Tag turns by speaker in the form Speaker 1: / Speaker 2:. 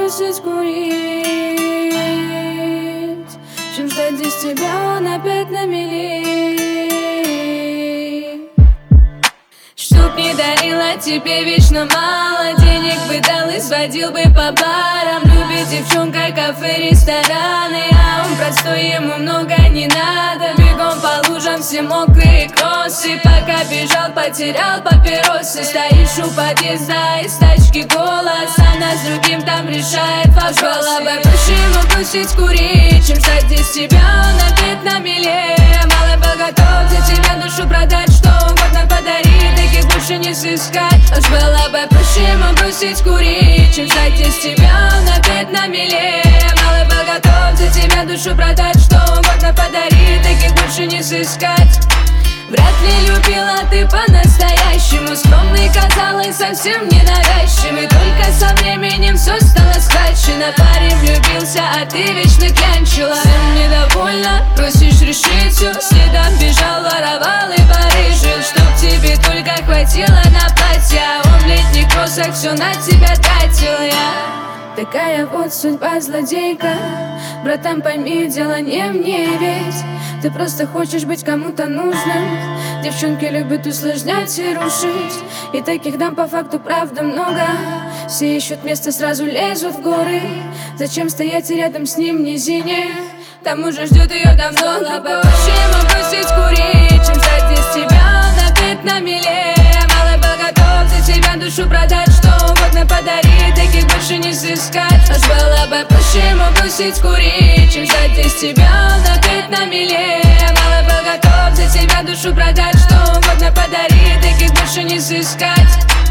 Speaker 1: бросить курить, чем ждать здесь тебя, он опять на мели. Чтоб не дарила тебе вечно мало, денег бы дал и сводил бы по барам. Любит девчонка кафе, рестораны, а он простой, ему много не надо. Бегом по лужам, все мокрые кроссы, пока бежал, потерял папиросы. Стоишь у подъезда, из тачки голос, она с другим там решает вопрос. Была бы проще ему бросить курить, чем ждать здесь тебя, он опять на мели. Малый был готов за тебя душу продать, что угодно подарить, таких больше не сыскать. Уж было бы проще ему бросить курить, чем ждать здесь тебя, он опять на мели. Малый был готов за тебя душу продать, что угодно подарить, таких больше не сыскать. Вряд ли любила ты по-настоящему, скромный казалось совсем ненавязчивый. Только со временем все стало схвачено, парень влюбился, а ты вечно клянчила. Всем недовольна, просишь решить все, следом бежал, воровал и барыжил, чтоб тебе только хватило на платье, а он в летних кроссах все на тебя тратил. Я такая вот судьба злодейка, братан, пойми, дело не в ней, ведь ты просто хочешь быть кому-то нужным. Девчонки любят усложнять и рушить, и таких дам по факту правда много. Все ищут место, сразу лезут в горы. Зачем стоять рядом с ним в низине? Там уже ждет ее давно. Было бы проще ему бросить курить, чем ждать здесь тебя, он опять на мели. Малый был готов за тебя душу продать, что угодно подарить, таких больше не сыскать. Уж было бы проще ему бросить курить, чем ждать здесь тебя, он опять на мели. Малый был готов за тебя душу продать, что угодно подарить, таких больше не сыскать.